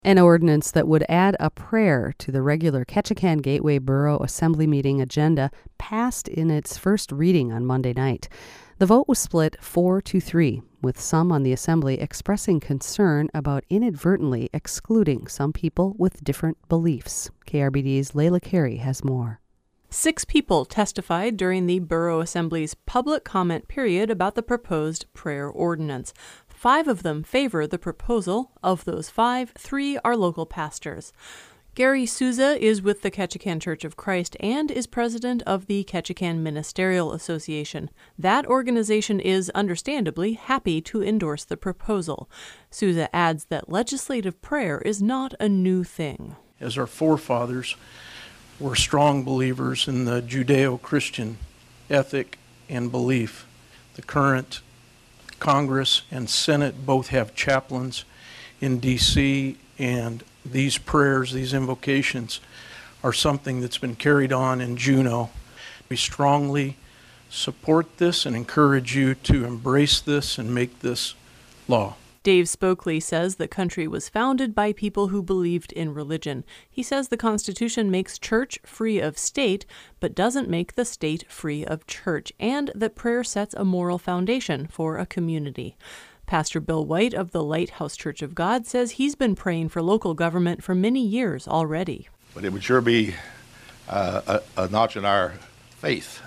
An ordinance that would add a prayer to the regular Ketchikan Gateway Borough Assembly meeting agenda passed in its first reading on Monday night. The vote was split 4-3, with some on the Assembly expressing concern about inadvertently excluding some people with different beliefs. KRBD's Layla Carey has more. 6 people testified during the Borough Assembly's public comment period about the proposed prayer ordinance. 5 of them favor the proposal. Of those 5, 3 are local pastors. Gary Souza is with the Ketchikan Church of Christ and is president of the Ketchikan Ministerial Association. That organization is understandably happy to endorse the proposal. Souza adds that legislative prayer is not a new thing. As our forefathers were strong believers in the Judeo-Christian ethic and belief, the current Congress and Senate both have chaplains in D.C., and these prayers, these invocations, are something that's been carried on in Juneau. We strongly support this and encourage you to embrace this and make this law. Dave Spokley says the country was founded by people who believed in religion. He says the Constitution makes church free of state, but doesn't make the state free of church, and that prayer sets a moral foundation for a community. Pastor Bill White of the Lighthouse Church of God says he's been praying for local government for many years already. But it would sure be a notch in our faith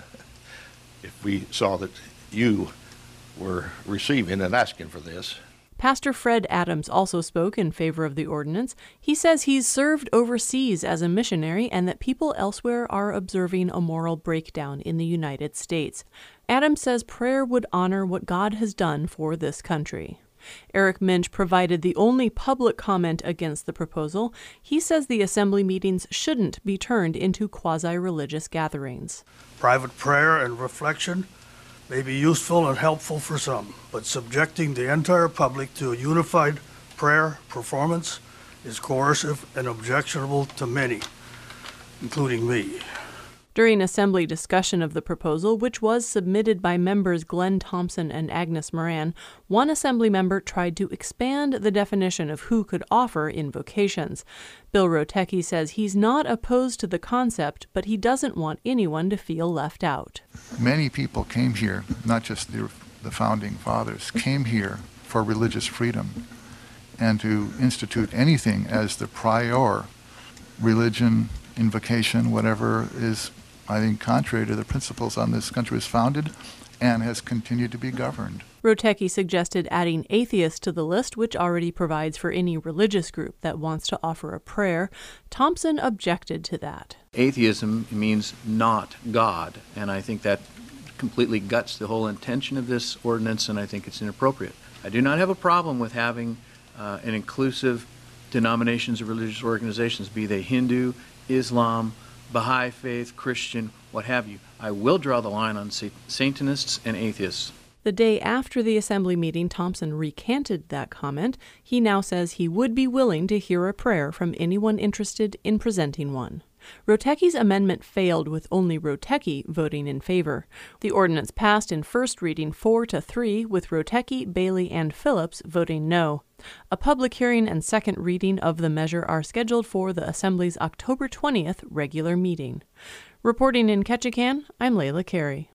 if we saw that you were receiving and asking for this. Pastor Fred Adams also spoke in favor of the ordinance. He says he's served overseas as a missionary and that people elsewhere are observing a moral breakdown in the United States. Adams says prayer would honor what God has done for this country. Eric Minch provided the only public comment against the proposal. He says the assembly meetings shouldn't be turned into quasi-religious gatherings. Private prayer and reflection may be useful and helpful for some, but subjecting the entire public to a unified prayer performance is coercive and objectionable to many, including me. During assembly discussion of the proposal, which was submitted by members Glenn Thompson and Agnes Moran, one assembly member tried to expand the definition of who could offer invocations. Bill Rotecki says he's not opposed to the concept, but he doesn't want anyone to feel left out. Many people came here, not just the founding fathers, came here for religious freedom, and to institute anything as the prior religion, invocation, whatever, is, I think, contrary to the principles on this country was founded and has continued to be governed. Rotecki suggested adding atheists to the list, which already provides for any religious group that wants to offer a prayer. Thompson objected to that. Atheism means not God, and I think that completely guts the whole intention of this ordinance, and I think it's inappropriate. I do not have a problem with having an inclusive denominations of religious organizations, be they Hindu, Islam, Baha'i faith, Christian, what have you. I will draw the line on Satanists and atheists. The day after the assembly meeting, Thompson recanted that comment. He now says he would be willing to hear a prayer from anyone interested in presenting one. Rotecki's amendment failed, with only Rotecki voting in favor. The ordinance passed in first reading 4-3, with Rotecki, Bailey, and Phillips voting no. A public hearing and second reading of the measure are scheduled for the Assembly's October 20th regular meeting. Reporting in Ketchikan, I'm Layla Carey.